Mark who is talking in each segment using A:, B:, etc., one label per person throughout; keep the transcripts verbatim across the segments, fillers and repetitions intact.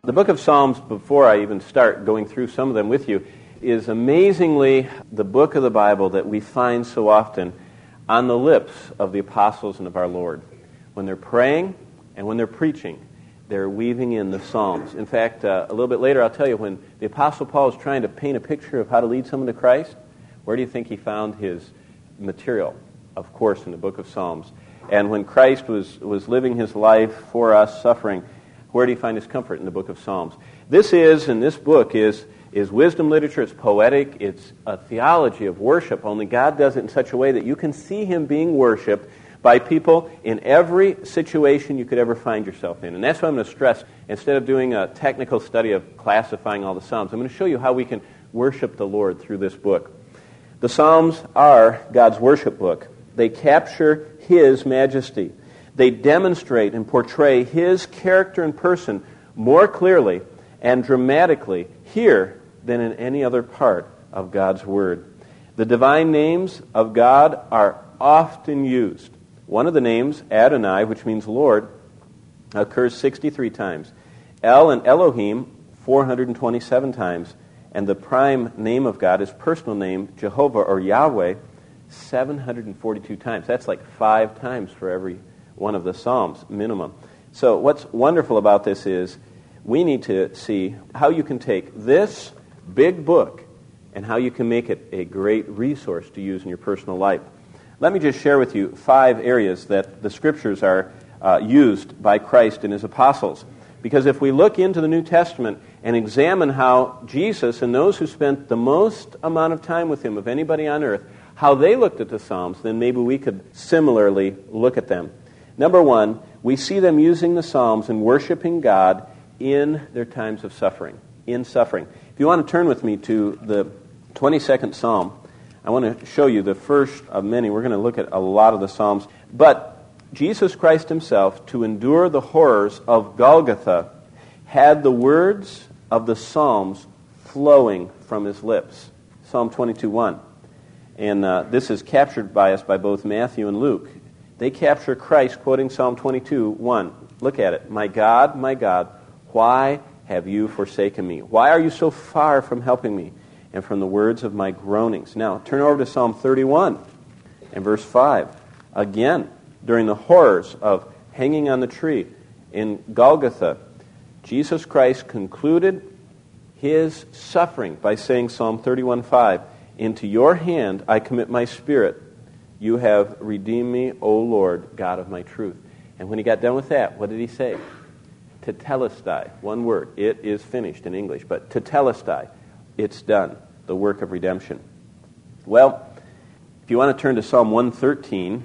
A: The book of Psalms, before I even start going through some of them with you, is amazingly the book of the Bible that we find so often on the lips of the apostles and of our Lord. When they're praying and when they're preaching, they're weaving in the Psalms. In fact, uh, a little bit later I'll tell you, when the Apostle Paul is trying to paint a picture of how to lead someone to Christ, where do you think he found his material? Of course, in the book of Psalms. And when Christ was, was living his life for us, suffering, where do you find his comfort? In the book of Psalms. This is, and this book is, is wisdom literature, it's poetic, it's a theology of worship, only God does it in such a way that you can see him being worshipped by people in every situation you could ever find yourself in. And that's what I'm going to stress. Instead of doing a technical study of classifying all the Psalms, I'm going to show you how we can worship the Lord through this book. The Psalms are God's worship book. They capture his majesty. They demonstrate and portray his character and person more clearly and dramatically here than in any other part of God's Word. The divine names of God are often used. One of the names, Adonai, which means Lord, occurs sixty-three times. El and Elohim, four hundred twenty-seven times. And the prime name of God, his personal name, Jehovah or Yahweh, seven hundred forty-two times. That's like five times for every one of the Psalms, minimum. So what's wonderful about this is we need to see how you can take this big book and how you can make it a great resource to use in your personal life. Let me just share with you five areas that the Scriptures are uh, used by Christ and his apostles. Because if we look into the New Testament and examine how Jesus and those who spent the most amount of time with him of anybody on earth, how they looked at the Psalms, then maybe we could similarly look at them. Number one, we see them using the Psalms and worshiping God in their times of suffering, in suffering. If you want to turn with me to the twenty-second Psalm, I want to show you the first of many. We're going to look at a lot of the Psalms. But Jesus Christ himself, to endure the horrors of Golgotha, had the words of the Psalms flowing from his lips. Psalm twenty-two one. And uh, this is captured by us by both Matthew and Luke. They capture Christ quoting Psalm twenty-two one. Look at it. My God, my God, why have you forsaken me? Why are you so far from helping me and from the words of my groanings? Now, turn over to Psalm thirty-one and verse five. Again, during the horrors of hanging on the tree in Golgotha, Jesus Christ concluded his suffering by saying, Psalm thirty-one five, into your hand I commit my spirit. You have redeemed me, O Lord, God of my truth. And when he got done with that, what did he say? Tetelestai, one word. It is finished in English, but tetelestai, it's done, the work of redemption. Well, if you want to turn to Psalm one thirteen,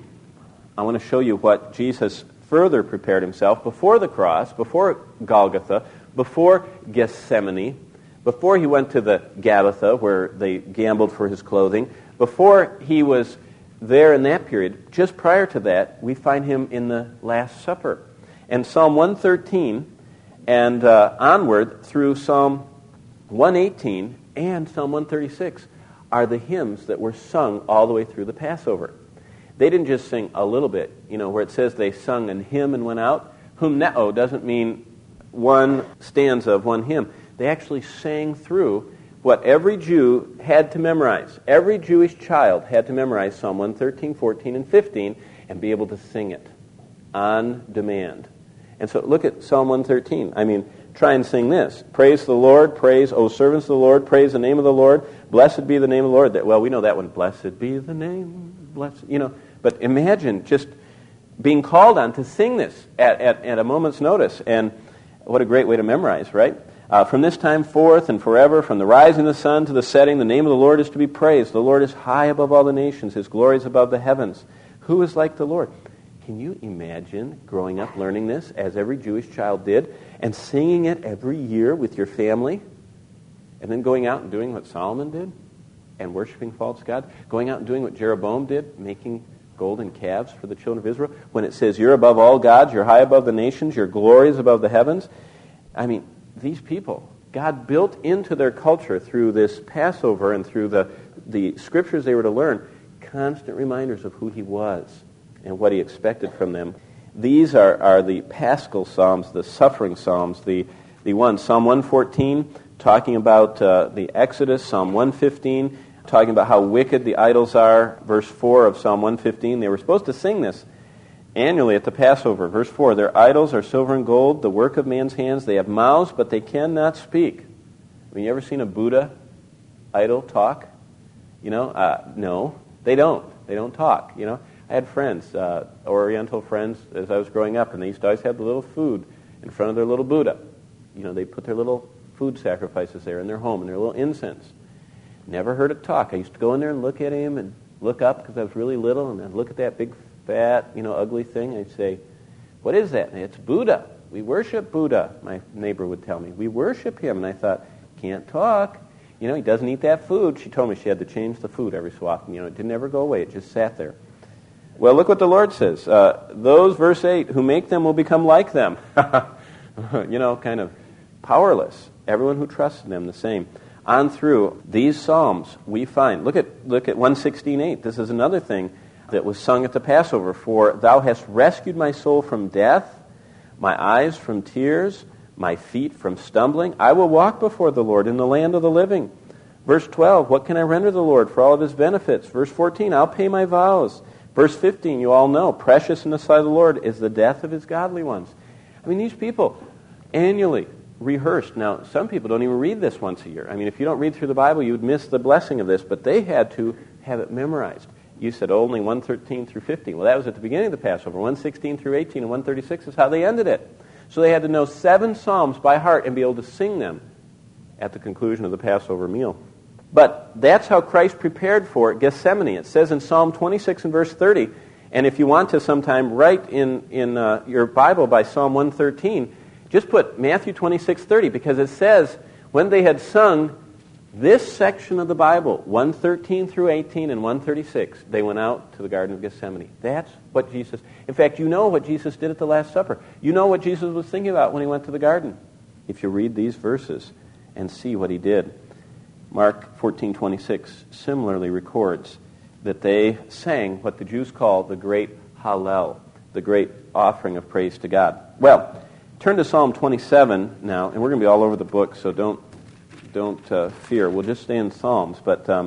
A: I want to show you what Jesus further prepared himself before the cross, before Golgotha, before Gethsemane, before he went to the Gabbatha where they gambled for his clothing, before he was there in that period, just prior to that, we find him in the Last Supper. And Psalm one thirteen and uh, onward through Psalm one eighteen and Psalm one thirty-six are the hymns that were sung all the way through the Passover. They didn't just sing a little bit, you know, where it says they sung an hymn and went out. Humneo doesn't mean one stanza of one hymn. They actually sang through what every Jew had to memorize. Every Jewish child had to memorize Psalm one thirteen, fourteen, and fifteen and be able to sing it on demand. And so look at Psalm one thirteen. I mean, try and sing this. Praise the Lord, praise, O servants of the Lord, praise the name of the Lord. Blessed be the name of the Lord. Well, we know that one. Blessed be the name, blessed, you know. But imagine just being called on to sing this at, at, at a moment's notice. And what a great way to memorize, right? Uh, from this time forth and forever, from the rising of the sun to the setting, the name of the Lord is to be praised. The Lord is high above all the nations. His glory is above the heavens. Who is like the Lord? Can you imagine growing up learning this, as every Jewish child did, and singing it every year with your family, and then going out and doing what Solomon did, and worshiping false gods, going out and doing what Jeroboam did, making golden calves for the children of Israel, when it says, you're above all gods, you're high above the nations, your glory is above the heavens? I mean, these people, God built into their culture through this Passover and through the, the scriptures they were to learn, constant reminders of who he was and what he expected from them. These are, are the Paschal Psalms, the suffering Psalms, the, the one. Psalm one fourteen, talking about uh, the Exodus. Psalm one fifteen, talking about how wicked the idols are. Verse four of Psalm one fifteen, they were supposed to sing this annually at the Passover. Verse four, their idols are silver and gold, the work of man's hands. They have mouths, but they cannot speak. I mean, you ever seen a Buddha idol talk? You know, uh, no, they don't. They don't talk, you know. I had friends, uh, Oriental friends, as I was growing up, and they used to always have the little food in front of their little Buddha. You know, they put their little food sacrifices there in their home and their little incense. Never heard it talk. I used to go in there and look at him and look up because I was really little, and I'd look at that big, fat, you know, ugly thing, and I'd say, what is that? And it's Buddha. We worship Buddha, my neighbor would tell me. We worship him. And I thought, can't talk. You know, he doesn't eat that food. She told me she had to change the food every so often. You know, it didn't ever go away. It just sat there. Well, look what the Lord says. Uh, those, verse eight, who make them will become like them. You know, kind of powerless. Everyone who trusts in them, the same. On through these Psalms, we find, look at look at one sixteen eight. This is another thing that was sung at the Passover. For thou hast rescued my soul from death, my eyes from tears, my feet from stumbling. I will walk before the Lord in the land of the living. Verse twelve, what can I render the Lord for all of his benefits? Verse fourteen, I'll pay my vows. Verse fifteen, you all know, precious in the sight of the Lord is the death of his godly ones. I mean, these people annually rehearsed. Now, some people don't even read this once a year. I mean, if you don't read through the Bible, you would miss the blessing of this, but they had to have it memorized. You said only one thirteen through fifteen. Well, that was at the beginning of the Passover. one sixteen through eighteen and one thirty-six is how they ended it. So they had to know seven Psalms by heart and be able to sing them at the conclusion of the Passover meal. But that's how Christ prepared for Gethsemane. It says in Psalm twenty-six and verse thirty, and if you want to sometime write in, in uh, your Bible by Psalm one thirteen, just put Matthew twenty-six thirty, because it says, when they had sung this section of the Bible, one thirteen through eighteen and one thirty-six, they went out to the Garden of Gethsemane. That's what Jesus... In fact, you know what Jesus did at the Last Supper. You know what Jesus was thinking about when he went to the garden, if you read these verses and see what he did. Mark fourteen twenty-six similarly records that they sang what the Jews call the great Hallel, the great offering of praise to God. Well, turn to Psalm twenty-seven now, and we're going to be all over the book, so don't don't uh, fear. We'll just stay in Psalms. But um,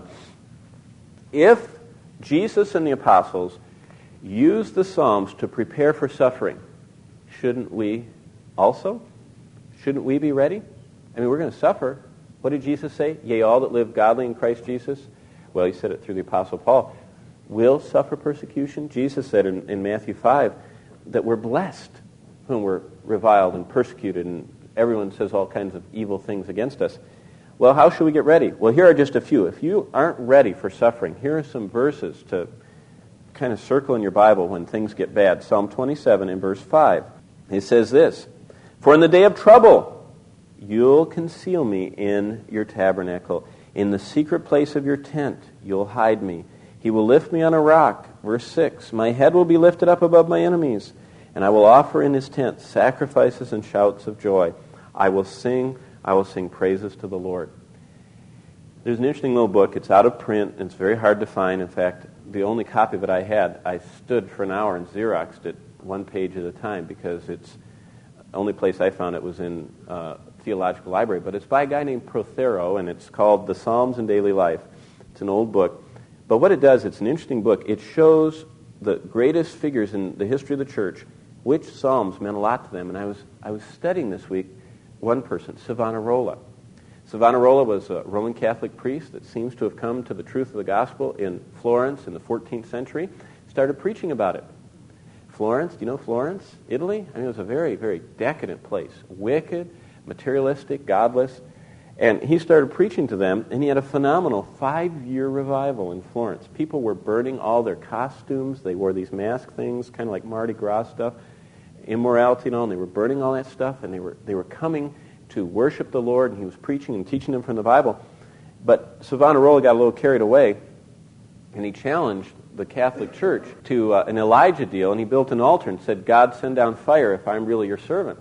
A: if Jesus and the apostles used the Psalms to prepare for suffering, shouldn't we also? Shouldn't we be ready? I mean, we're going to suffer. What did Jesus say? Yea, all that live godly in Christ Jesus. Well, he said it through the Apostle Paul. Will suffer persecution. Jesus said in, in Matthew five that we're blessed when we're reviled and persecuted and everyone says all kinds of evil things against us. Well, how should we get ready? Well, here are just a few. If you aren't ready for suffering, here are some verses to kind of circle in your Bible when things get bad. Psalm twenty-seven in verse five. It says this, for in the day of trouble, you'll conceal me in your tabernacle. In the secret place of your tent, you'll hide me. He will lift me on a rock. Verse six, my head will be lifted up above my enemies, and I will offer in his tent sacrifices and shouts of joy. I will sing, I will sing praises to the Lord. There's an interesting little book. It's out of print, and it's very hard to find. In fact, the only copy that I had, I stood for an hour and Xeroxed it one page at a time because it's the only place I found it was in uh, Theological Library. But it's by a guy named Prothero, and it's called The Psalms in Daily Life. It's an old book. But what it does, it's an interesting book. It shows the greatest figures in the history of the church, which Psalms meant a lot to them. And I was I was studying this week one person, Savonarola. Savonarola was a Roman Catholic priest that seems to have come to the truth of the gospel in Florence in the fourteenth century, started preaching about it. Florence, do you know Florence, Italy? I mean, it was a very, very decadent place, wicked, materialistic, godless. And he started preaching to them, and he had a phenomenal five-year revival in Florence. People were burning all their costumes. They wore these mask things, kind of like Mardi Gras stuff, immorality and all, and they were burning all that stuff, and they were they were coming to worship the Lord, and he was preaching and teaching them from the Bible. But Savonarola got a little carried away, and he challenged the Catholic Church to uh, an Elijah deal, and he built an altar and said, God, send down fire if I'm really your servant.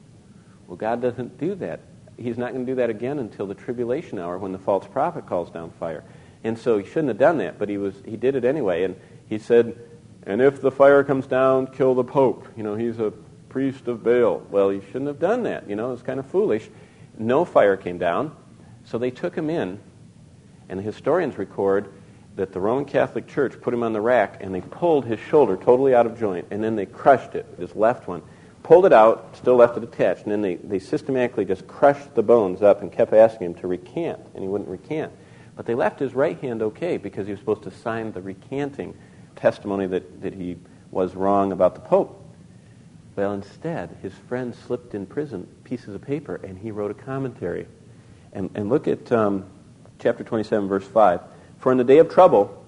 A: Well, God doesn't do that. He's not going to do that again until the tribulation hour when the false prophet calls down fire. And so he shouldn't have done that, but he was he did it anyway. And he said, and if the fire comes down, kill the Pope. You know, he's a priest of Baal. Well, he shouldn't have done that. You know, it was kind of foolish. No fire came down, so they took him in, and the historians record that the Roman Catholic Church put him on the rack, and they pulled his shoulder totally out of joint, and then they crushed it, his left one, pulled it out, still left it attached, and then they, they systematically just crushed the bones up and kept asking him to recant, and he wouldn't recant. But they left his right hand okay because he was supposed to sign the recanting testimony that, that he was wrong about the Pope. Well, instead, his friend slipped in prison pieces of paper, and he wrote a commentary. And, and look at um, chapter twenty-seven, verse five. For in the day of trouble,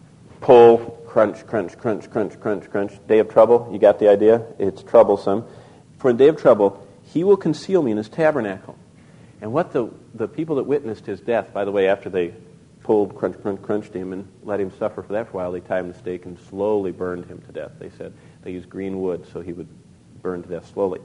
A: pull, crunch, crunch, crunch, crunch, crunch, crunch. Day of trouble, you got the idea? It's troublesome. For in the day of trouble, he will conceal me in his tabernacle. And what the, the people that witnessed his death, by the way, after they pulled, crunch, crunch, crunched him and let him suffer for that for a while, they tied him to the stake and slowly burned him to death. They said they used green wood so he would burn to death slowly.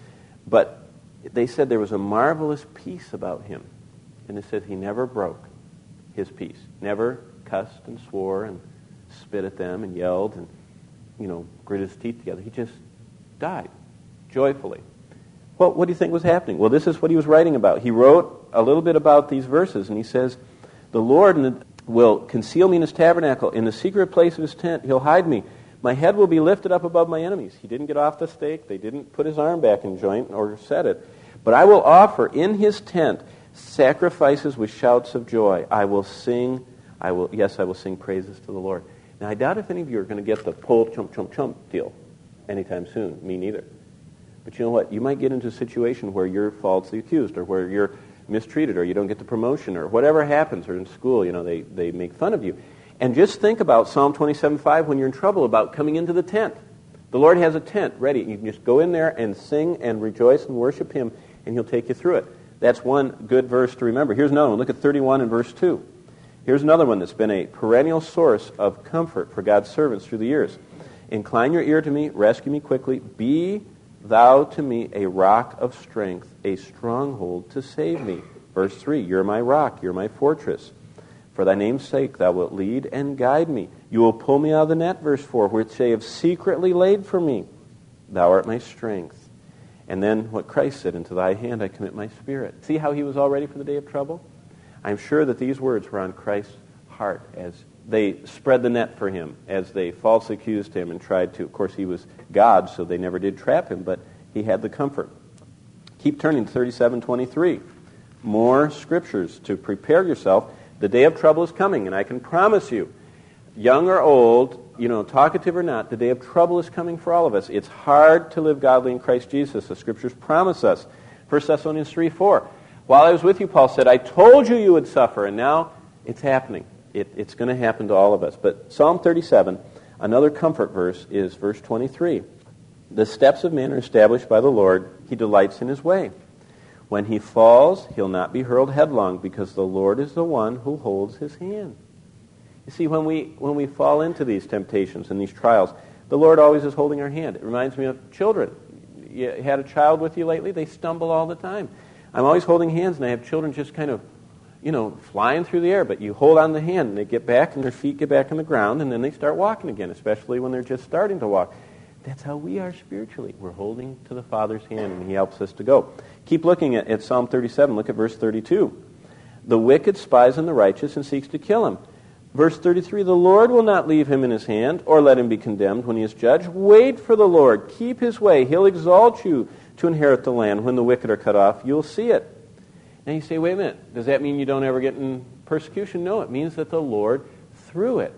A: But they said there was a marvelous peace about him. And it says he never broke his peace. Never cussed and swore and spit at them and yelled and, you know, grit his teeth together. He just died joyfully. Well, what do you think was happening? Well, this is what he was writing about. He wrote a little bit about these verses, and he says, the Lord will conceal me in his tabernacle. In the secret place of his tent, he'll hide me. My head will be lifted up above my enemies. He didn't get off the stake. They didn't put his arm back in joint or set it. But I will offer in his tent sacrifices with shouts of joy. I will sing, I will, yes, I will sing praises to the Lord. Now, I doubt if any of you are going to get the pull, chump, chump, chump deal anytime soon. Me neither. But you know what? You might get into a situation where you're falsely accused or where you're mistreated or you don't get the promotion or whatever happens, or in school, you know, they, they make fun of you. And just think about Psalm twenty-seven five when you're in trouble about coming into the tent. The Lord has a tent ready. You can just go in there and sing and rejoice and worship him, and he'll take you through it. That's one good verse to remember. Here's another one. Look at thirty-one and verse two. Here's another one that's been a perennial source of comfort for God's servants through the years. Incline your ear to me, rescue me quickly. Be thou to me a rock of strength, a stronghold to save me. Verse three, you're my rock, you're my fortress. For thy name's sake thou wilt lead and guide me. You will pull me out of the net, verse four, which they have secretly laid for me. Thou art my strength. And then what Christ said, into thy hand I commit my spirit. See how he was all ready for the day of trouble? I'm sure that these words were on Christ's heart as they spread the net for him, as they falsely accused him and tried to. Of course, he was God, so they never did trap him, but he had the comfort. Keep turning to thirty-seven twenty-three. More scriptures to prepare yourself. The day of trouble is coming, and I can promise you, young or old, you know, talkative or not, the day of trouble is coming for all of us. It's hard to live godly in Christ Jesus. The scriptures promise us. First Thessalonians three four. While I was with you, Paul said, I told you you would suffer, and now it's happening. It, it's going to happen to all of us. But Psalm thirty-seven, another comfort verse, is verse twenty-three. The steps of man are established by the Lord. He delights in his way. When he falls, he'll not be hurled headlong, because the Lord is the one who holds his hand. You see, when we when we fall into these temptations and these trials, the Lord always is holding our hand. It reminds me of children. You had a child with you lately? They stumble all the time. I'm always holding hands, and I have children just kind of, you know, flying through the air, but you hold on the hand, and they get back, and their feet get back on the ground, and then they start walking again, especially when they're just starting to walk. That's how we are spiritually. We're holding to the Father's hand, and he helps us to go. Keep looking at, at Psalm thirty-seven. Look at verse thirty-two. The wicked spies on the righteous and seeks to kill him. Verse thirty-three, the Lord will not leave him in his hand, or let him be condemned when he is judged. Wait for the Lord. Keep his way. He'll exalt you to inherit the land. When the wicked are cut off, you'll see it. Now you say, wait a minute. Does that mean you don't ever get in persecution? No, it means that the Lord, through it,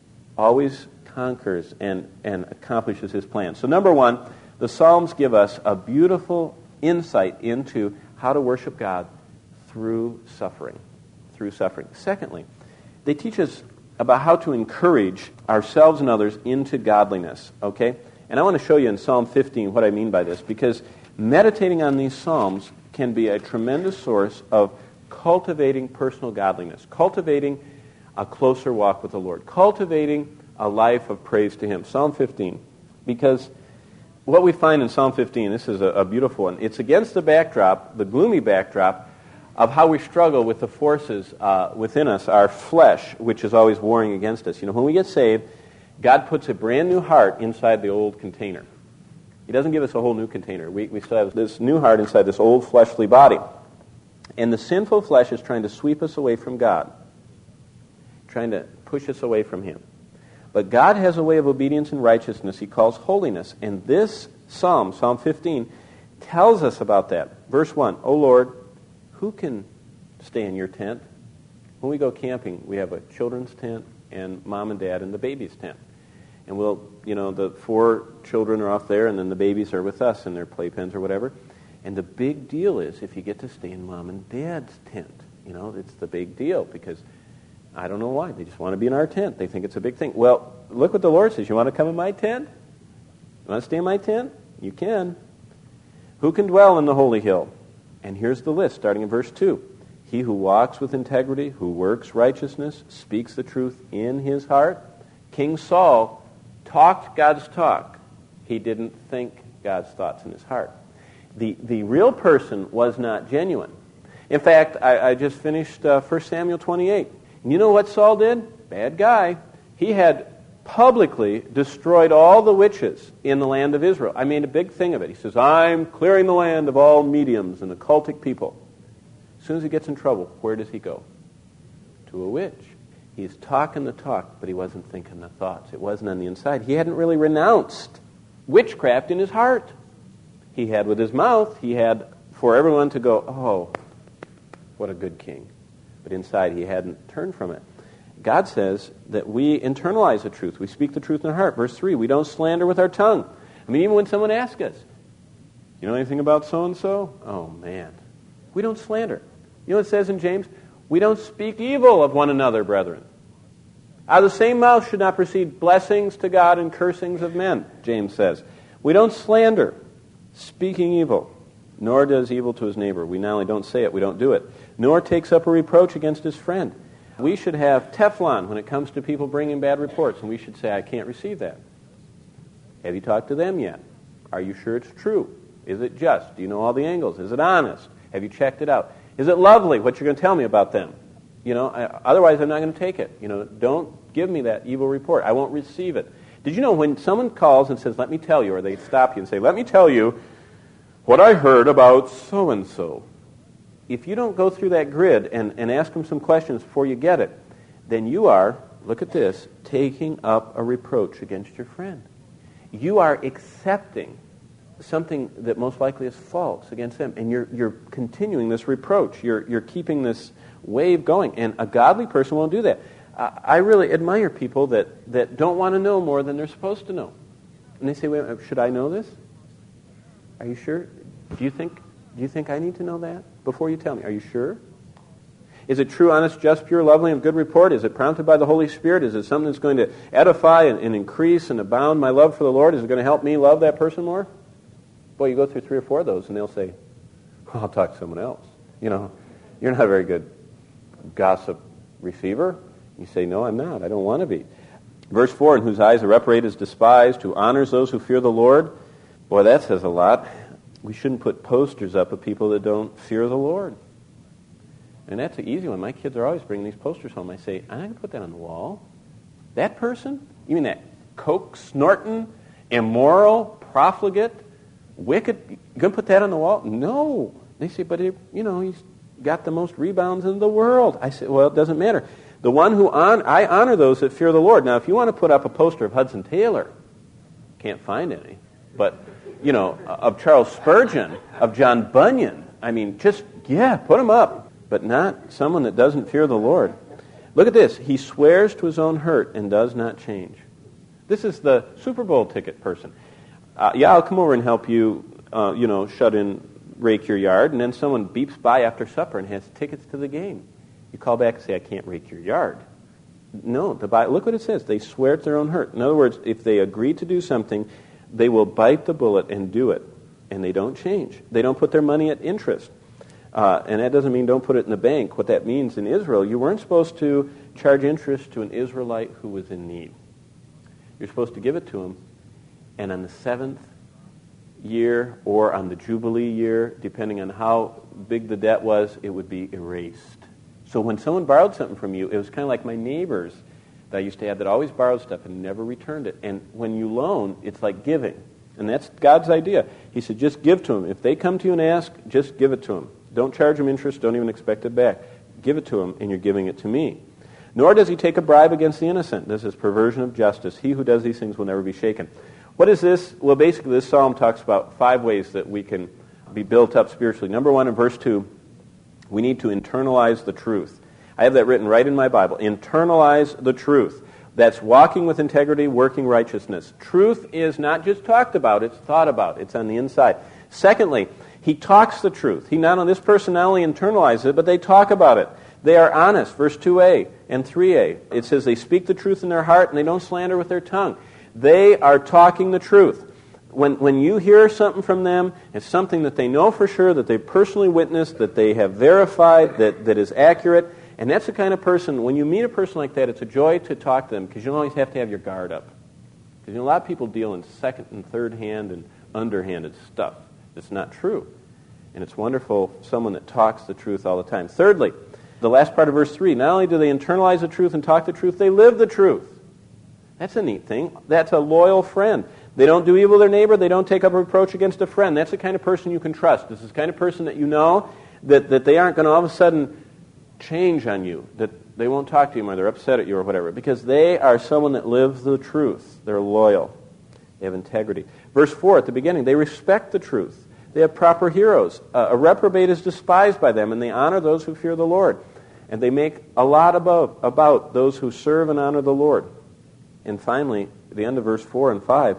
A: always conquers and, and accomplishes his plan. So number one, the Psalms give us a beautiful insight into how to worship God through suffering. Through suffering. Secondly, they teach us about how to encourage ourselves and others into godliness. Okay? And I want to show you in Psalm fifteen what I mean by this, because meditating on these Psalms can be a tremendous source of cultivating personal godliness, cultivating a closer walk with the Lord, cultivating a life of praise to him. Psalm fifteen. Because what we find in Psalm fifteen, this is a, a beautiful one, it's against the backdrop, the gloomy backdrop, of how we struggle with the forces uh, within us, our flesh, which is always warring against us. You know, when we get saved, God puts a brand new heart inside the old container. He doesn't give us a whole new container. We, we still have this new heart inside this old fleshly body. And the sinful flesh is trying to sweep us away from God, trying to push us away from Him. But God has a way of obedience and righteousness He calls holiness. And this psalm, Psalm fifteen, tells us about that. Verse one, O Lord, who can stay in your tent? When we go camping, we have a children's tent and mom and dad and the baby's tent. And we'll, you know, the four children are off there and then the babies are with us in their playpens or whatever. And the big deal is if you get to stay in mom and dad's tent. You know, it's the big deal because I don't know why. They just want to be in our tent. They think it's a big thing. Well, look what the Lord says. You want to come in my tent? You want to stay in my tent? You can. Who can dwell in the holy hill? And here's the list, starting in verse two. He who walks with integrity, who works righteousness, speaks the truth in his heart. King Saul talked God's talk. He didn't think God's thoughts in his heart. The, the real person was not genuine. In fact, I, I just finished uh, First Samuel twenty-eight. And you know what Saul did? Bad guy. He had publicly destroyed all the witches in the land of Israel. I made a big thing of it. He says, I'm clearing the land of all mediums and occultic people. As soon as he gets in trouble, where does he go? To a witch. He's talking the talk, but he wasn't thinking the thoughts. It wasn't on the inside. He hadn't really renounced witchcraft in his heart. He had with his mouth, he had for everyone to go, oh, what a good king. But inside he hadn't turned from it. God says that we internalize the truth. We speak the truth in our heart. Verse three, we don't slander with our tongue. I mean, even when someone asks us, you know anything about so-and-so? Oh, man. We don't slander. You know what it says in James? We don't speak evil of one another, brethren. Out of the same mouth should not proceed blessings to God and cursings of men, James says. We don't slander, speaking evil, nor does evil to his neighbor. We not only don't say it, we don't do it. Nor takes up a reproach against his friend. We should have Teflon when it comes to people bringing bad reports, and we should say, I can't receive that. Have you talked to them yet? Are you sure it's true? Is it just? Do you know all the angles? Is it honest? Have you checked it out? Is it lovely what you're going to tell me about them? You know, I, otherwise I'm not going to take it. You know, don't give me that evil report. I won't receive it. Did you know when someone calls and says, let me tell you, or they stop you and say, let me tell you what I heard about so-and-so. If you don't go through that grid and, and ask them some questions before you get it, then you are, look at this, taking up a reproach against your friend. You are accepting something that most likely is false against them, and you're you're continuing this reproach. You're you're keeping this wave going, and a godly person won't do that. I, I really admire people that, that don't want to know more than they're supposed to know. And they say, wait, should I know this? Are you sure? Do you think do you think I need to know that before you tell me? Are you sure? Is it true, honest, just, pure, lovely, and of good report? Is it prompted by the Holy Spirit? Is it something that's going to edify and, and increase and abound my love for the Lord? Is it going to help me love that person more? Boy, you go through three or four of those, and they'll say, well, I'll talk to someone else. You know, you're not a very good gossip receiver. You say, no, I'm not. I don't want to be. Verse four, in whose eyes a reprobate is despised, who honors those who fear the Lord. Boy, that says a lot. We shouldn't put posters up of people that don't fear the Lord. And that's an easy one. My kids are always bringing these posters home. I say, I'm not going to put that on the wall. That person? You mean that coke-snorting, immoral, profligate, wicked? You going to put that on the wall? No. They say, but, it, you know, he's got the most rebounds in the world. I say, well, it doesn't matter. The one who, on, I honor those that fear the Lord. Now, if you want to put up a poster of Hudson Taylor, can't find any, but, you know, of Charles Spurgeon, of John Bunyan, I mean, just, yeah, put them up. But not someone that doesn't fear the Lord. Look at this. He swears to his own hurt and does not change. This is the Super Bowl ticket person. Uh, yeah, I'll come over and help you, uh, you know, shut in, rake your yard, and then someone beeps by after supper and has tickets to the game. You call back and say, I can't rake your yard. No, the Bible, look what it says. They swear to their own hurt. In other words, if they agree to do something, they will bite the bullet and do it, and they don't change. They don't put their money at interest. Uh, and that doesn't mean don't put it in the bank. What that means in Israel, you weren't supposed to charge interest to an Israelite who was in need. You're supposed to give it to him, and on the seventh year or on the Jubilee year, depending on how big the debt was, it would be erased. So when someone borrowed something from you, it was kind of like my neighbors that I used to have that always borrowed stuff and never returned it. And when you loan, it's like giving. And that's God's idea. He said, just give to them. If they come to you and ask, just give it to them. Don't charge them interest. Don't even expect it back. Give it to them, and you're giving it to me. Nor does he take a bribe against the innocent. This is perversion of justice. He who does these things will never be shaken. What is this? Well, basically, this psalm talks about five ways that we can be built up spiritually. Number one, in verse two, we need to internalize the truth. I have that written right in my Bible. Internalize the truth. That's walking with integrity, working righteousness. Truth is not just talked about, it's thought about. It's on the inside. Secondly, he talks the truth. He not only, this person not only internalizes it, but they talk about it. They are honest, verse two a and three a. It says they speak the truth in their heart and they don't slander with their tongue. They are talking the truth. When, when you hear something from them, it's something that they know for sure, that they personally witnessed, that they have verified, that, that is accurate. And that's the kind of person, when you meet a person like that, it's a joy to talk to them because you always have to have your guard up. Because you know, a lot of people deal in second and third hand and underhanded stuff. It's not true. And it's wonderful, someone that talks the truth all the time. Thirdly, the last part of verse three, not only do they internalize the truth and talk the truth, they live the truth. That's a neat thing. That's a loyal friend. They don't do evil to their neighbor. They don't take up a reproach against a friend. That's the kind of person you can trust. This is the kind of person that you know that, that they aren't going to all of a sudden change on you, that they won't talk to you or they're upset at you or whatever, because they are someone that lives the truth. They're loyal. They have integrity. Verse four at the beginning, they respect the truth. They have proper heroes. Uh, a reprobate is despised by them, and they honor those who fear the Lord. And they make a lot about, about those who serve and honor the Lord. And finally, at the end of verse four and five,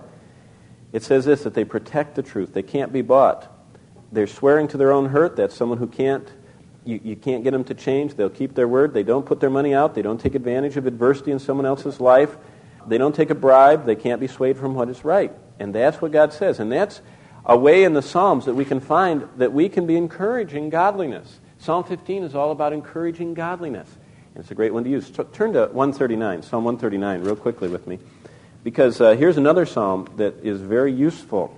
A: it says this, that they protect the truth. They can't be bought. They're swearing to their own hurt. That's someone who can't You, you can't get them to change. They'll keep their word. They don't put their money out. They don't take advantage of adversity in someone else's life. They don't take a bribe. They can't be swayed from what is right. And that's what God says. And that's a way in the Psalms that we can find that we can be encouraging godliness. Psalm fifteen is all about encouraging godliness. And it's a great one to use. Turn to one thirty-nine, Psalm one thirty-nine, real quickly with me. Because uh, here's another psalm that is very useful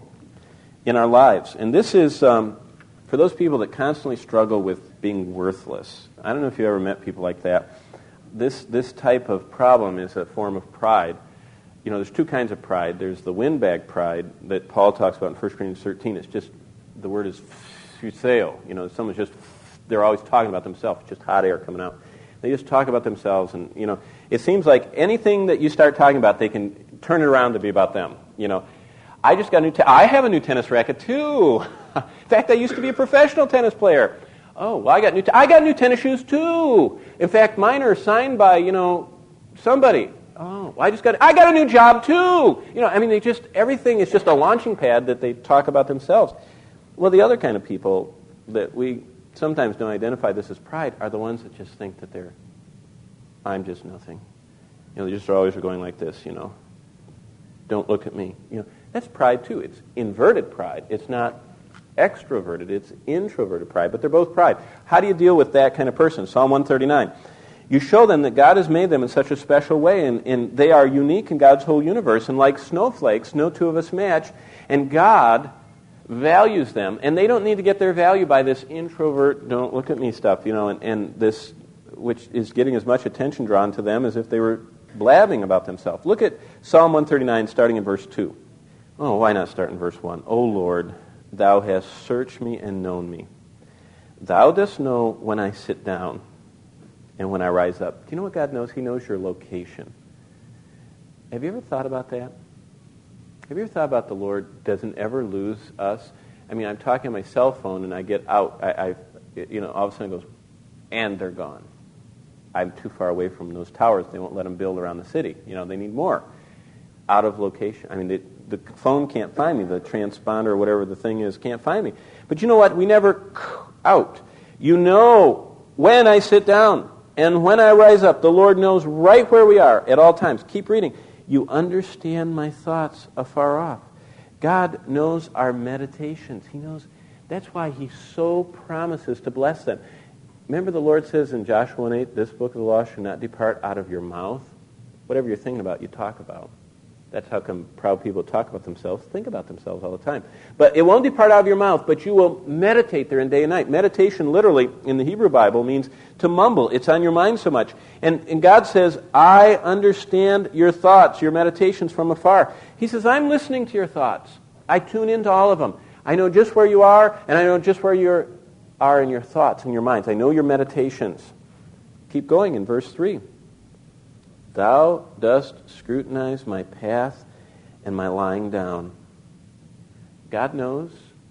A: in our lives. And this is... Um, For those people that constantly struggle with being worthless, I don't know if you ever met people like that. This this type of problem is a form of pride. You know, there's two kinds of pride. There's the windbag pride that Paul talks about in First Corinthians thirteen. It's just, the word is phuseo. You know, someone's just, they're always talking about themselves. It's just hot air coming out. They just talk about themselves, and, you know, it seems like anything that you start talking about, they can turn it around to be about them. You know, I just got a new, te- I have a new tennis racket too. In fact, I used to be a professional tennis player. Oh, well, I got new. T- I got new tennis shoes too. In fact, mine are signed by, you know, somebody. Oh, well, I just got. I got a new job too. You know, I mean, they just everything is just a launching pad that they talk about themselves. Well, the other kind of people that we sometimes don't identify this as pride are the ones that just think that they're, I'm just nothing. You know, they just always are going like this. You know, don't look at me. You know, that's pride too. It's inverted pride. It's not extroverted, it's introverted pride, but they're both pride. How do you deal with that kind of person? Psalm one thirty-nine. You show them that God has made them in such a special way, and, and they are unique in God's whole universe, and like snowflakes, no two of us match, and God values them, and they don't need to get their value by this introvert, don't look at me stuff, you know, and, and this, which is getting as much attention drawn to them as if they were blabbing about themselves. Look at Psalm one thirty-nine, starting in verse two. Oh, why not start in verse one? O Lord, Thou hast searched me and known me. Thou dost know when I sit down and when I rise up. Do you know what God knows? He knows your location. Have you ever thought about that? Have you ever thought about the Lord doesn't ever lose us? I mean, I'm talking on my cell phone and I get out. I, I you know, all of a sudden it goes, and they're gone. I'm too far away from those towers. They won't let them build around the city. You know, they need more. Out of location. I mean, they, the phone can't find me. The transponder or whatever the thing is can't find me. But you know what? We never out. You know when I sit down and when I rise up. The Lord knows right where we are at all times. Keep reading. You understand my thoughts afar off. God knows our meditations. He knows. That's why He so promises to bless them. Remember the Lord says in Joshua one eight, this book of the law should not depart out of your mouth. Whatever you're thinking about, you talk about. That's how come proud people talk about themselves, think about themselves all the time. But it won't depart out of your mouth, but you will meditate therein day and night. Meditation literally in the Hebrew Bible means to mumble. It's on your mind so much. And, and God says, I understand your thoughts, your meditations from afar. He says, I'm listening to your thoughts. I tune into all of them. I know just where you are, and I know just where you are in your thoughts and your minds. I know your meditations. Keep going in verse three. Thou dost scrutinize my path and my lying down. God knows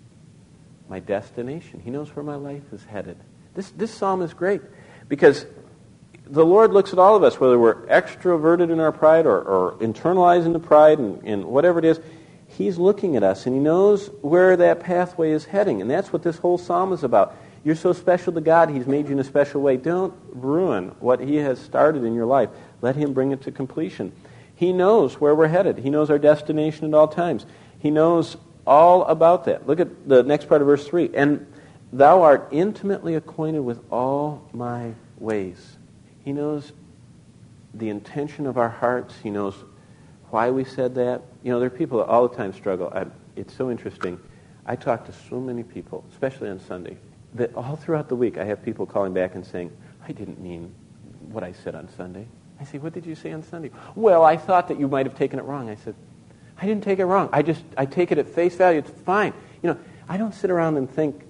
A: my destination. He knows where my life is headed. This, this psalm is great because the Lord looks at all of us, whether we're extroverted in our pride or, or internalizing the pride and, and whatever it is. He's looking at us, and he knows where that pathway is heading. And that's what this whole psalm is about. You're so special to God, he's made you in a special way. Don't ruin what he has started in your life. Let him bring it to completion. He knows where we're headed. He knows our destination at all times. He knows all about that. Look at the next part of verse three. And thou art intimately acquainted with all my ways. He knows the intention of our hearts. He knows why we said that. You know, there are people that all the time struggle. I, it's so interesting. I talk to so many people, especially on Sunday, that all throughout the week I have people calling back and saying, I didn't mean what I said on Sunday. I say, what did you say on Sunday? Well, I thought that you might have taken it wrong. I said, I didn't take it wrong. I just, I take it at face value. It's fine. You know, I don't sit around and think,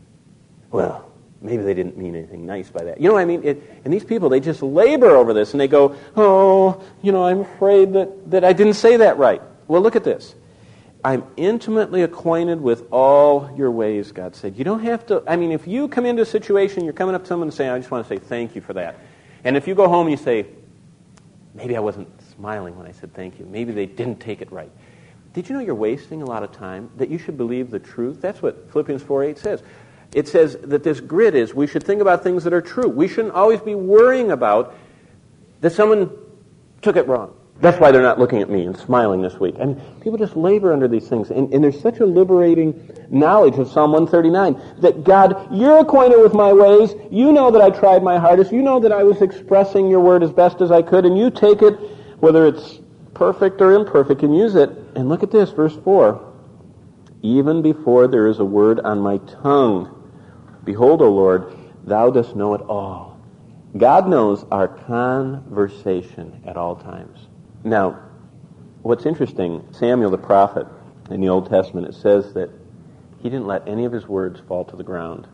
A: well, maybe they didn't mean anything nice by that. You know what I mean? It, and these people, they just labor over this, and they go, oh, you know, I'm afraid that, that I didn't say that right. Well, look at this. I'm intimately acquainted with all your ways, God said. You don't have to, I mean, if you come into a situation, you're coming up to someone and saying, I just want to say thank you for that. And if you go home and you say, maybe I wasn't smiling when I said thank you. Maybe they didn't take it right. Did you know you're wasting a lot of time? That you should believe the truth? That's what Philippians four eight says. It says that this grid is we should think about things that are true. We shouldn't always be worrying about that someone took it wrong. That's why they're not looking at me and smiling this week. I mean, people just labor under these things. And, and there's such a liberating knowledge of Psalm one thirty-nine that, God, you're acquainted with my ways. You know that I tried my hardest. You know that I was expressing your word as best as I could. And you take it, whether it's perfect or imperfect, and use it. And look at this, verse four. Even before there is a word on my tongue, behold, O Lord, thou dost know it all. God knows our conversation at all times. Now, what's interesting, Samuel the prophet in the Old Testament, it says that he didn't let any of his words fall to the ground.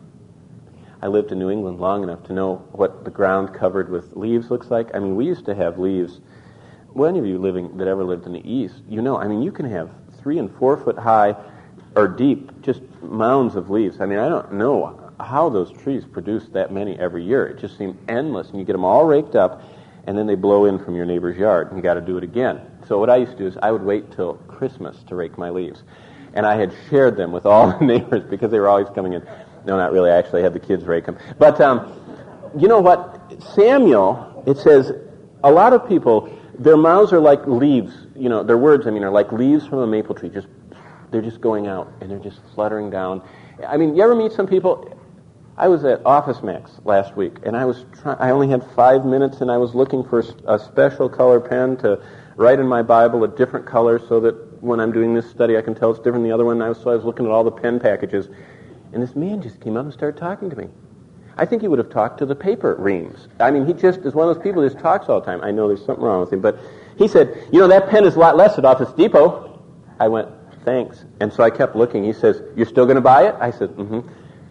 A: I lived in New England long enough to know what the ground covered with leaves looks like. I mean, we used to have leaves. Well, any of you living that ever lived in the East, you know, I mean, you can have three and four foot high or deep, just mounds of leaves. I mean, I don't know how those trees produce that many every year. It just seemed endless, and you get them all raked up, and then they blow in from your neighbor's yard, and you got to do it again. So what I used to do is I would wait till Christmas to rake my leaves, and I had shared them with all the neighbors because they were always coming in. No, not really. I actually had the kids rake them. But um, you know what? Samuel, it says, a lot of people, their mouths are like leaves. You know, their words, I mean, are like leaves from a maple tree. Just they're just going out, and they're just fluttering down. I mean, you ever meet some people? I was at Office Max last week, and I was try- I only had five minutes, and I was looking for a special color pen to write in my Bible a different color so that when I'm doing this study I can tell it's different than the other one. And I was, so I was looking at all the pen packages, and this man just came up and started talking to me. I think he would have talked to the paper reams. I mean, he just is one of those people who just talks all the time. I know there's something wrong with him, but he said, you know, that pen is a lot less at Office Depot. I went, thanks. And so I kept looking. He says, you're still going to buy it? I said, mm-hmm.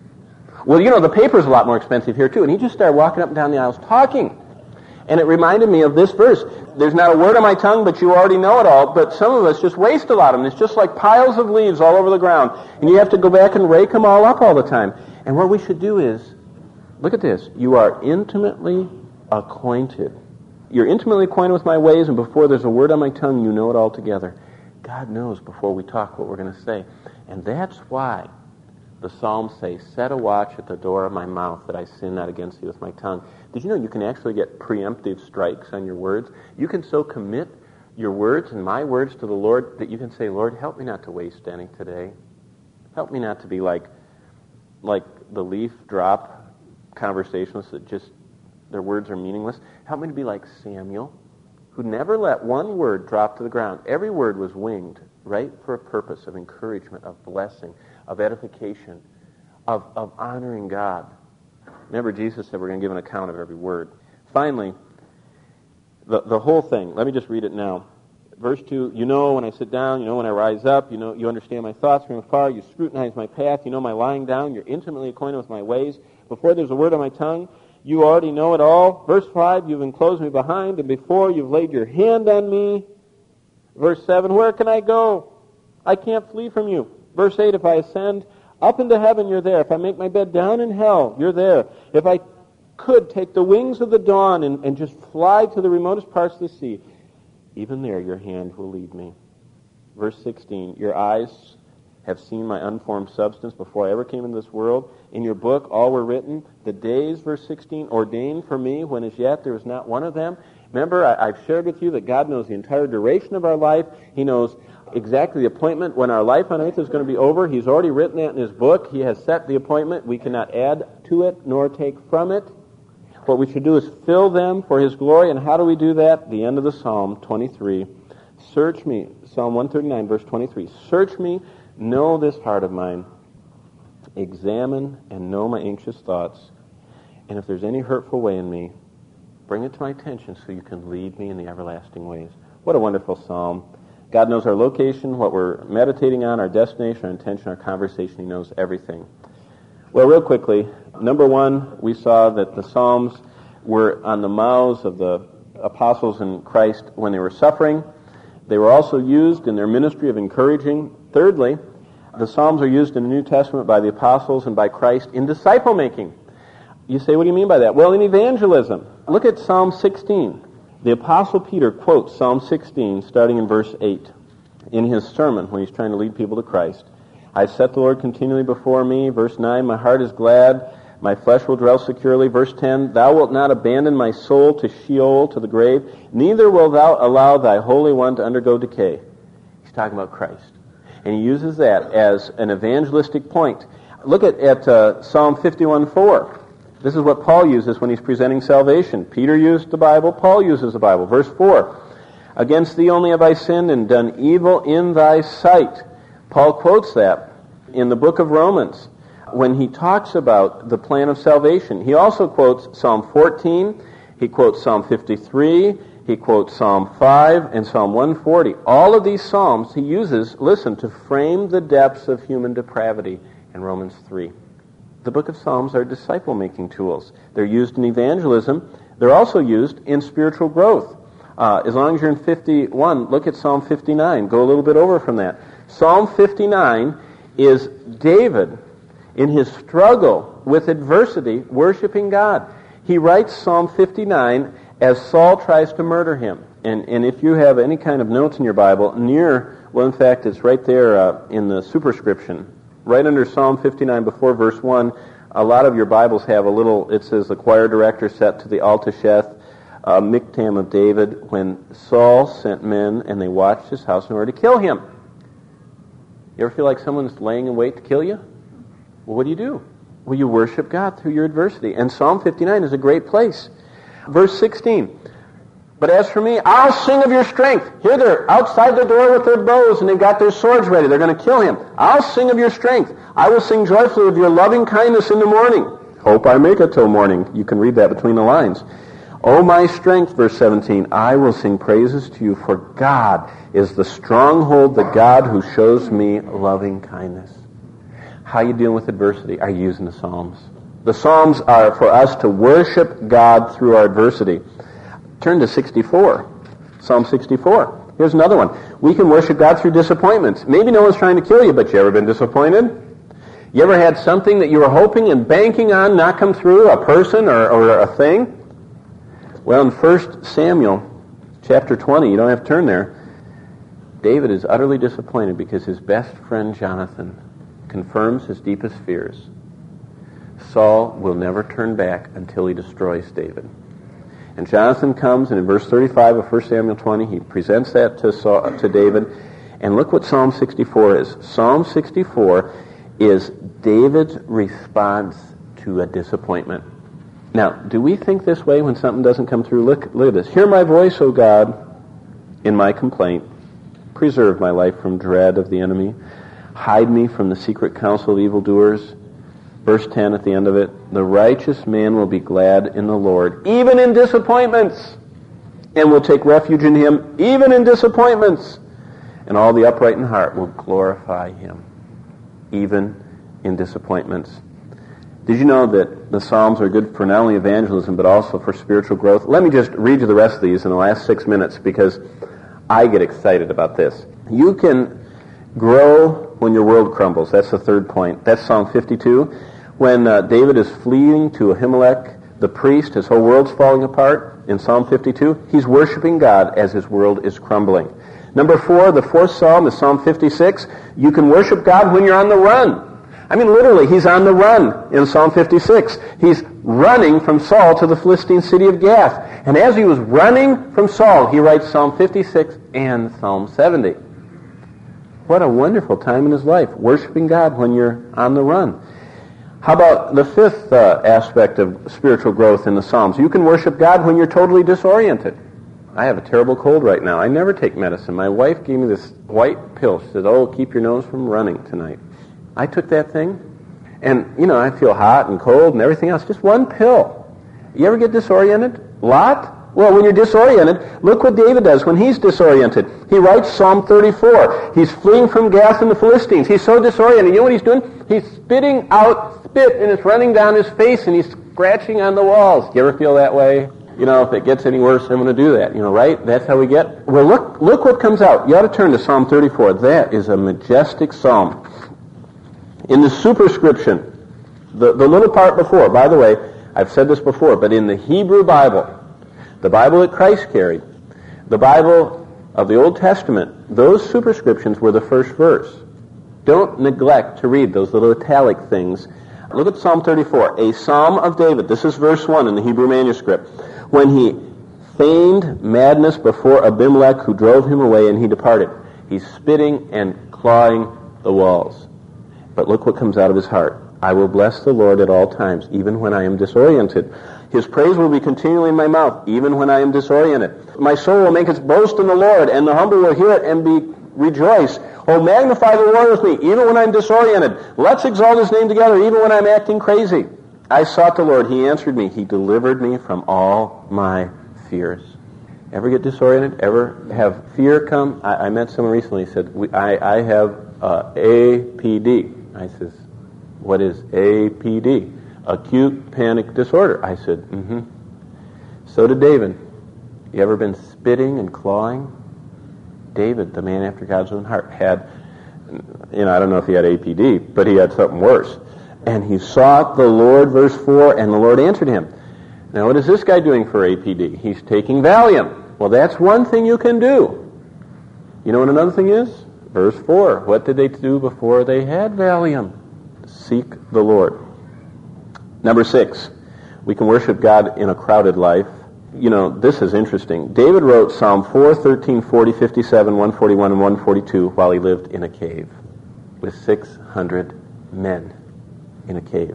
A: Well, you know, the paper's a lot more expensive here, too. And he just started walking up and down the aisles talking. And it reminded me of this verse. There's not a word on my tongue, but you already know it all. But some of us just waste a lot of them. It's just like piles of leaves all over the ground. And you have to go back and rake them all up all the time. And what we should do is, look at this. You are intimately acquainted. You're intimately acquainted with my ways, and before there's a word on my tongue, you know it all together. God knows before we talk what we're going to say. And that's why the Psalms say, set a watch at the door of my mouth that I sin not against you with my tongue. Did you know you can actually get preemptive strikes on your words? You can so commit your words and my words to the Lord that you can say, Lord, help me not to waste any today. Help me not to be like like the leaf drop conversationalists that just, their words are meaningless. Help me to be like Samuel, who never let one word drop to the ground. Every word was winged, right, for a purpose of encouragement, of blessing, of edification, of, of honoring God. Remember, Jesus said we're going to give an account of every word. Finally, the, the whole thing, let me just read it now. Verse two, you know when I sit down, you know when I rise up, you know you understand my thoughts from afar, you scrutinize my path, you know my lying down, you're intimately acquainted with my ways. Before there's a word on my tongue, you already know it all. Verse five, you've enclosed me behind, and before you've laid your hand on me. Verse seven, where can I go? I can't flee from you. Verse eight, if I ascend up into heaven, you're there. If I make my bed down in hell, you're there. If I could take the wings of the dawn and, and just fly to the remotest parts of the sea, even there your hand will lead me. Verse sixteen, your eyes have seen my unformed substance before I ever came into this world. In your book all were written, the days, verse sixteen, ordained for me when as yet there was not one of them. Remember, I, I've shared with you that God knows the entire duration of our life. He knows exactly the appointment when our life on earth is going to be over. He's already written that in his book. He has set the appointment. We cannot add to it nor take from it. What we should do is fill them for his glory. And how do we do that? The end of the Psalm twenty-three. Search me, Psalm one thirty-nine, verse twenty-three. Search me, know this heart of mine. Examine and know my anxious thoughts. And if there's any hurtful way in me, bring it to my attention so you can lead me in the everlasting ways. What a wonderful psalm. God knows our location, what we're meditating on, our destination, our intention, our conversation. He knows everything. Well, real quickly, number one, we saw that the Psalms were on the mouths of the apostles in Christ when they were suffering. They were also used in their ministry of encouraging. Thirdly, the Psalms are used in the New Testament by the apostles and by Christ in disciple-making. You say, what do you mean by that? Well, in evangelism. Look at Psalm sixteen. The Apostle Peter quotes Psalm sixteen, starting in verse eight, in his sermon when he's trying to lead people to Christ. I set the Lord continually before me. Verse nine, my heart is glad. My flesh will dwell securely. Verse ten, thou wilt not abandon my soul to Sheol, to the grave. Neither wilt thou allow thy Holy One to undergo decay. He's talking about Christ. And he uses that as an evangelistic point. Look at, at uh, Psalm fifty-one four. This is what Paul uses when he's presenting salvation. Peter used the Bible. Paul uses the Bible. Verse four, against thee only have I sinned and done evil in thy sight. Paul quotes that in the book of Romans when he talks about the plan of salvation. He also quotes Psalm fourteen, he quotes Psalm fifty-three, he quotes Psalm five, and Psalm one forty. All of these psalms he uses, listen, to frame the depths of human depravity in Romans three. The book of Psalms are disciple-making tools. They're used in evangelism. They're also used in spiritual growth. Uh, as long as you're in fifty-one, look at Psalm fifty-nine. Go a little bit over from that. Psalm fifty-nine is David in his struggle with adversity, worshiping God. He writes Psalm fifty-nine as Saul tries to murder him. And, and if you have any kind of notes in your Bible, near, well, in fact, it's right there uh, in the superscription, right under Psalm fifty-nine before verse one, a lot of your Bibles have a little, it says the choir director set to the Altasheth, uh, Miktam of David, when Saul sent men and they watched his house in order to kill him. You ever feel like someone's laying in wait to kill you? Well, what do you do? Well, you worship God through your adversity. And Psalm fifty-nine is a great place. Verse sixteen, but as for me, I'll sing of your strength. Here they're outside the door with their bows and they've got their swords ready. They're going to kill him. I'll sing of your strength. I will sing joyfully of your loving kindness in the morning. Hope I make it till morning. You can read that between the lines. O my strength, verse seventeen, I will sing praises to you, for God is the stronghold, the God who shows me loving kindness. How are you dealing with adversity? Are you using the Psalms? The Psalms are for us to worship God through our adversity. Turn to sixty-four. Psalm sixty-four. Here's another one. We can worship God through disappointments. Maybe no one's trying to kill you, but you ever been disappointed? You ever had something that you were hoping and banking on not come through, a person or, or a thing? Well, in First Samuel chapter twenty, you don't have to turn there, David is utterly disappointed because his best friend Jonathan confirms his deepest fears. Saul will never turn back until he destroys David. And Jonathan comes, and in verse thirty-five of First Samuel twenty, he presents that to Saul, to David. And look what Psalm sixty-four is. Psalm sixty-four is David's response to a disappointment. Now, do we think this way when something doesn't come through? Look, look at this. Hear my voice, O God, in my complaint. Preserve my life from dread of the enemy. Hide me from the secret counsel of evildoers. Verse ten at the end of it, the righteous man will be glad in the Lord, even in disappointments. and will take refuge in him even in disappointments. And all the upright in heart will glorify him, even in disappointments. Did you know that the Psalms are good for not only evangelism, but also for spiritual growth? Let me just read you the rest of these in the last six minutes, because I get excited about this. You can grow when your world crumbles. That's the third point. That's Psalm fifty-two. When uh, David is fleeing to Ahimelech, the priest, his whole world's falling apart. In Psalm fifty-two, he's worshiping God as his world is crumbling. Number four, the fourth Psalm is Psalm fifty-six. You can worship God when you're on the run. I mean, literally, he's on the run in Psalm fifty-six. He's running from Saul to the Philistine city of Gath. And as he was running from Saul, he writes Psalm fifty-six and Psalm seventy. What a wonderful time in his life, worshiping God when you're on the run. How about the fifth uh, aspect of spiritual growth in the Psalms? You can worship God when you're totally disoriented. I have a terrible cold right now. I never take medicine. My wife gave me this white pill. She said, oh, keep your nose from running tonight. I took that thing, and, you know, I feel hot and cold and everything else. Just one pill. You ever get disoriented? Lot? Well, when you're disoriented, look what David does when he's disoriented. He writes Psalm thirty-four. He's fleeing from Gath and the Philistines. He's so disoriented. You know what he's doing? He's spitting out spit, and it's running down his face, and he's scratching on the walls. Do you ever feel that way? You know, if it gets any worse, I'm going to do that. You know, right? That's how we get. Well, look, look what comes out. You ought to turn to Psalm thirty-four. That is a majestic psalm. In the superscription, the, the little part before, by the way, I've said this before, but in the Hebrew Bible, the Bible that Christ carried, the Bible of the Old Testament, those superscriptions were the first verse. Don't neglect to read those little italic things. Look at Psalm thirty-four, a psalm of David. This is verse one in the Hebrew manuscript. When he feigned madness before Abimelech, who drove him away, and he departed. He's spitting and clawing the walls. But look what comes out of his heart. I will bless the Lord at all times, even when I am disoriented. His praise will be continually in my mouth, even when I am disoriented. My soul will make its boast in the Lord, and the humble will hear it and be rejoice. Oh, magnify the Lord with me, even when I'm disoriented. Let's exalt his name together, even when I'm acting crazy. I sought the Lord. He answered me. He delivered me from all my fears. Ever get disoriented? Ever have fear come? I, I met someone recently who said, we, I, I have uh, A P D. I says, what is A P D? Acute panic disorder. I said, mm-hmm. So did David. You ever been spitting and clawing? David, the man after God's own heart, had, you know, I don't know if he had A P D, but he had something worse. And he sought the Lord, verse four, and the Lord answered him. Now, what is this guy doing for A P D? He's taking Valium. Well, that's one thing you can do. You know what another thing is? Verse four. What did they do before they had Valium? Seek the Lord. Number six, we can worship God in a crowded life. You know, this is interesting. David wrote Psalm four, thirteen, forty, fifty-seven, one forty-one, and one forty-two while he lived in a cave with six hundred men in a cave.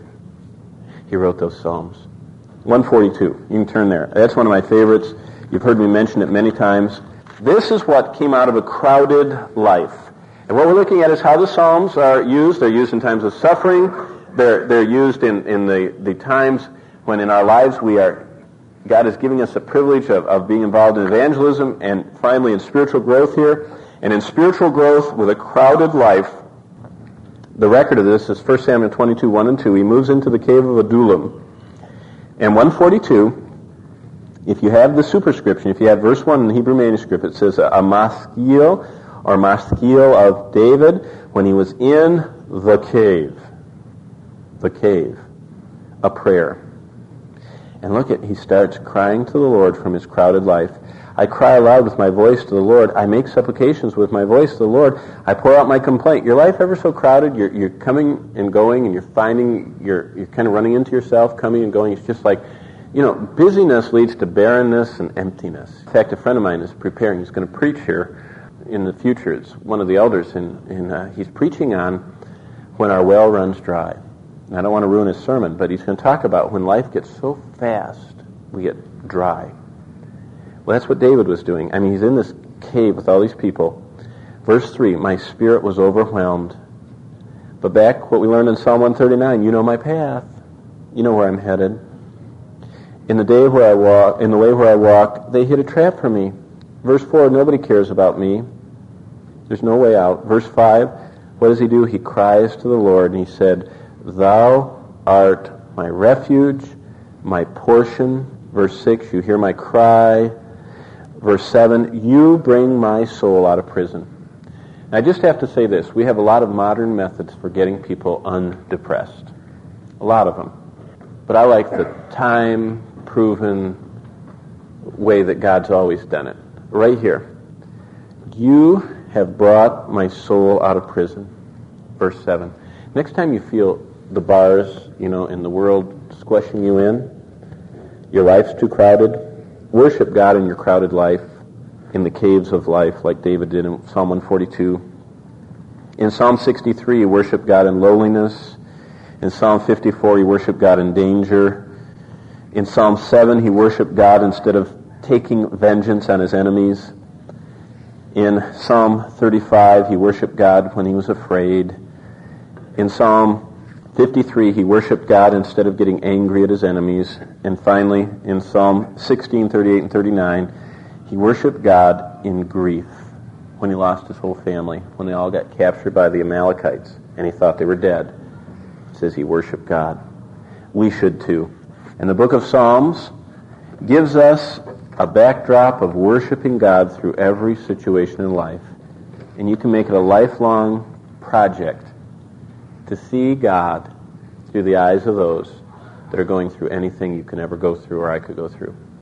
A: He wrote those Psalms. one forty-two. You can turn there. That's one of my favorites. You've heard me mention it many times. This is what came out of a crowded life. And what we're looking at is how the Psalms are used. They're used in times of suffering. They're, they're used in, in the, the times when in our lives we are, God is giving us the privilege of, of being involved in evangelism, and finally in spiritual growth here. And in spiritual growth with a crowded life, the record of this is First Samuel twenty-two, one and two. He moves into the cave of Adullam. And one forty-two, if you have the superscription, if you have verse one in the Hebrew manuscript, it says, a maskil, or maskil of David, when he was in the cave. The cave. A prayer. And look at, he starts crying to the Lord from his crowded life. I cry aloud with my voice to the Lord. I make supplications with my voice to the Lord. I pour out my complaint. Your life ever so crowded? You're, you're coming and going, and you're finding, you're, you're kind of running into yourself, coming and going. It's just like, you know, busyness leads to barrenness and emptiness. In fact, a friend of mine is preparing. He's going to preach here in the future. It's one of the elders, and, and uh, he's preaching on when our well runs dry. And I don't want to ruin his sermon, but he's going to talk about when life gets so fast, we get dry. Well, that's what David was doing. I mean, he's in this cave with all these people. Verse three, my spirit was overwhelmed. But back, what we learned in Psalm one thirty-nine, you know my path. You know where I'm headed. In the day where I walk, in the way where I walk, they hid a trap for me. Verse four, nobody cares about me. There's no way out. Verse five, what does he do? He cries to the Lord, and he said, Thou art my refuge, my portion. Verse six, you hear my cry. Verse seven, you bring my soul out of prison. And I just have to say this. We have a lot of modern methods for getting people undepressed. A lot of them. But I like the time-proven way that God's always done it. Right here. You have brought my soul out of prison. Verse seven. Next time you feel the bars, you know, in the world squishing you in, your life's too crowded, worship God in your crowded life, in the caves of life, like David did in Psalm one forty-two. In Psalm sixty-three, you worship God in lowliness. In Psalm fifty-four, you worship God in danger. In Psalm seven, he worshiped God instead of taking vengeance on his enemies. In Psalm thirty-five, he worshiped God when he was afraid. In Psalm fifty-three, he worshiped God instead of getting angry at his enemies. And finally, in Psalm sixteen, thirty-eight, and thirty-nine, he worshiped God in grief when he lost his whole family, when they all got captured by the Amalekites, and he thought they were dead. It says he worshiped God. We should too. And the book of Psalms gives us a backdrop of worshiping God through every situation in life. And you can make it a lifelong project to see God through the eyes of those that are going through anything you can ever go through or I could go through.